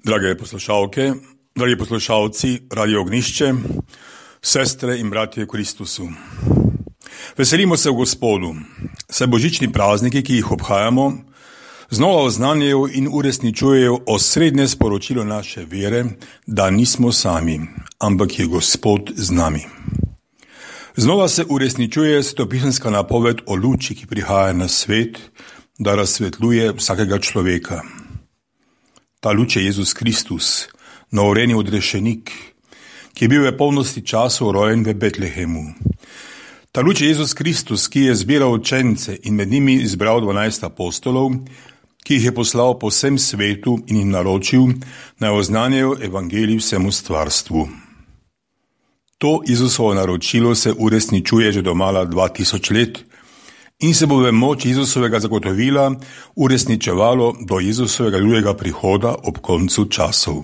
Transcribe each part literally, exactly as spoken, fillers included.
Drage poslušalke, dragi poslušalci Radio Ognišče, sestre in bratje v Kristusu. Veselimo se v Gospodu, saj božični prazniki, ki jih obhajamo, znova oznanjajo in uresničujejo osrednje sporočilo naše vere, da nismo sami, ampak je Gospod z nami. Znova se uresničuje svetopisemska napoved o luči, ki prihaja na svet, da razsvetljuje vsakega človeka. Ta luč je Jezus Kristus, novoreni odrešenik, ki je bil v polnosti časov rojen v Betlehemu. Ta luč je Jezus Kristus, ki je zbiral učence in med njimi izbral dvanajst apostolov, ki jih je poslal po vsem svetu in jim naročil, naj oznanjajo evangelij vsemu stvarstvu. To Jezusovo naročilo se uresničuje že domala dva tisoč let in se bo v moči Jezusovega zagotovila uresničevalo do Jezusovega drugega prihoda ob koncu časov.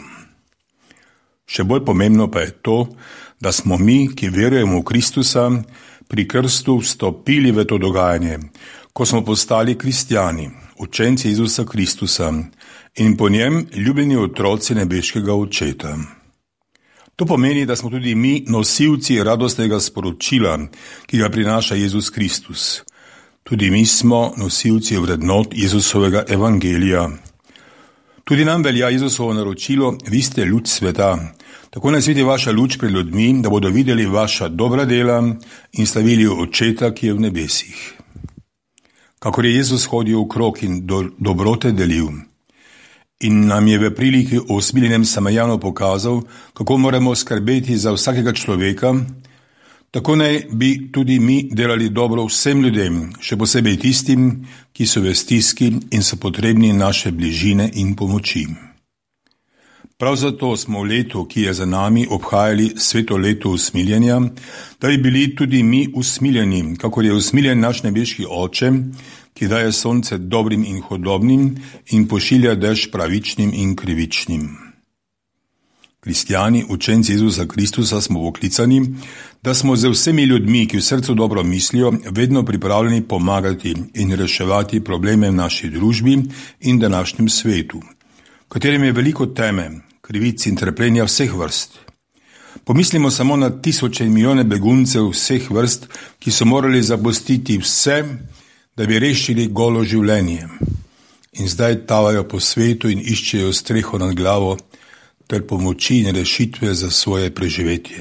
Še bolj pomembno pa je to, da smo mi, ki verujemo v Kristusa, pri krstu vstopili v to dogajanje, ko smo postali kristjani, učenci Jezusa Kristusa in po njem ljubljeni otroci nebeškega Očeta. To pomeni, da smo tudi mi nosilci radostnega sporočila, ki ga prinaša Jezus Kristus. Tudi mi smo nosilci vrednot Jezusovega evangelija. Tudi nam velja Jezusovo naročilo, vi ste luč sveta. Tako naj sveti vaša luč pred ljudmi, da bodo videli vaša dobra dela in slavili Očeta, ki je v nebesih. Kakor je Jezus hodil okrog in do, dobrote delil in nam je v priliki o usmiljenem Samaričanu pokazal, kako moramo skrbeti za vsakega človeka, tako naj bi tudi mi delali dobro vsem ljudem, še posebej tistim, ki so v stiski in so potrebni naše bližine in pomoči. Prav zato smo v letu, ki je za nami, obhajali sveto leto usmiljenja, da bi bili tudi mi usmiljeni, kakor je usmiljen naš nebeški Oče, ki daje sonce dobrim in hudobnim in pošilja dež pravičnim in krivičnim. Kristjani, učenci Jezusa Kristusa smo poklicani, da smo z vsemi ljudmi, ki v srcu dobro mislijo, vedno pripravljeni pomagati in reševati probleme v naši družbi in današnjem svetu, v katerem je veliko teme, krivic in trpljenja vseh vrst. Pomislimo samo na tisoče in milijone beguncev vseh vrst, ki so morali zapustiti vse, da bi rešili golo življenje. In zdaj tavajo po svetu in iščejo streho nad glavo ter pomoči in rešitve za svoje preživetje.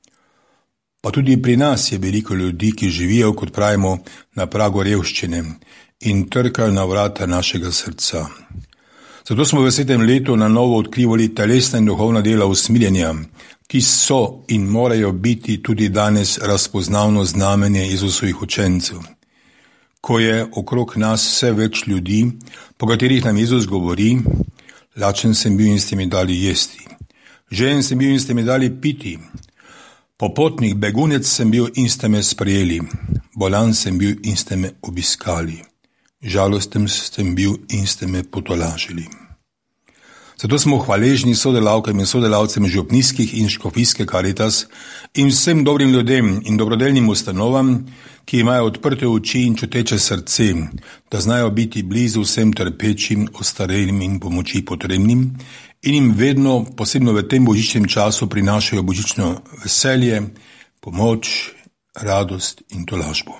Pa tudi pri nas je veliko ljudi, ki živijo, kot pravimo, na pragu revščine in trkajo na vrata našega srca. Zato smo v svetem letu na novo odkrivali telesna in duhovna dela usmiljenja, ki so in morajo biti tudi danes razpoznavno znamenje Jezusovih učencev. Ko je okrog nas vse več ljudi, po katerih nam Jezus govori, lačen sem bil in ste mi dali jesti, žejen sem bil in ste mi dali piti, popotnik, begunec sem bil in ste me sprejeli, bolan sem bil in ste me obiskali, žalosten sem bil in ste me potolažili. Zato smo hvaležni sodelavkam in sodelavcem župnijskih in škofijske Karitas in vsem dobrim ljudem in dobrodelnim ustanovam, ki imajo odprte oči in čuteče srce, da znajo biti blizu vsem trpečim, ostarelim in pomoči potrebnim in jim vedno, posebno v tem božičnem času, prinašajo božično veselje, pomoč, radost in tolažbo.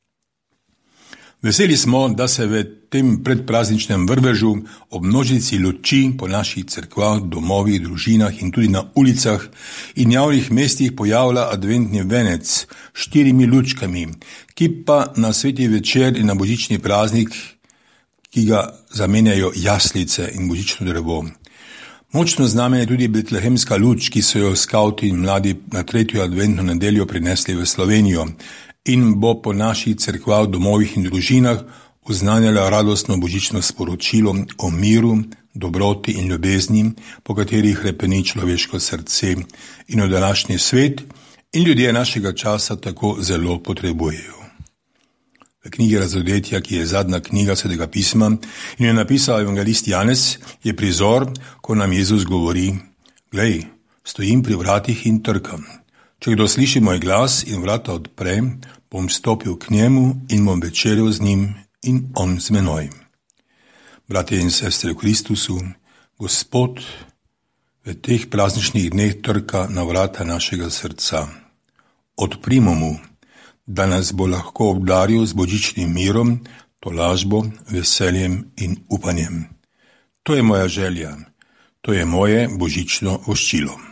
Veseli smo, da se v tem predprazničnem vrvežu ob množici luči po naših cerkvah, domovih, družinah in tudi na ulicah in javnih mestih pojavlja adventni venec s štirimi lučkami, ki pa na sveti večer in na božični praznik, ki ga zamenjajo jaslice in božično drevo. Močno znamenje je tudi betlehemska luč, ki so jo skavti in mladi na tretjo adventno nedeljo prinesli v Slovenijo in bo po naših cerkvah, domovih in družinah oznanjala radostno božično sporočilo o miru, dobroti in ljubezni, po katerih hrepeni človeško srce in v današnji svet in ljudje našega časa tako zelo potrebujejo. V knjigi Razodetja, ki je zadnja knjiga Svetega pisma in jo napisal evangelist Janez, je prizor, ko nam Jezus govori: glej, stojim pri vratih in trkam. Če kdo sliši moj glas in vrata odpre, bom stopil k njemu in bom večerjal z njim in on z menoj. Bratje in sestre v Kristusu, Gospod v teh prazničnih dneh trka na vrata našega srca. Odprimo mu, da nas bo lahko obdaril z božičnim mirom, tolažbo, veseljem in upanjem. To je moja želja, to je moje božično voščilo.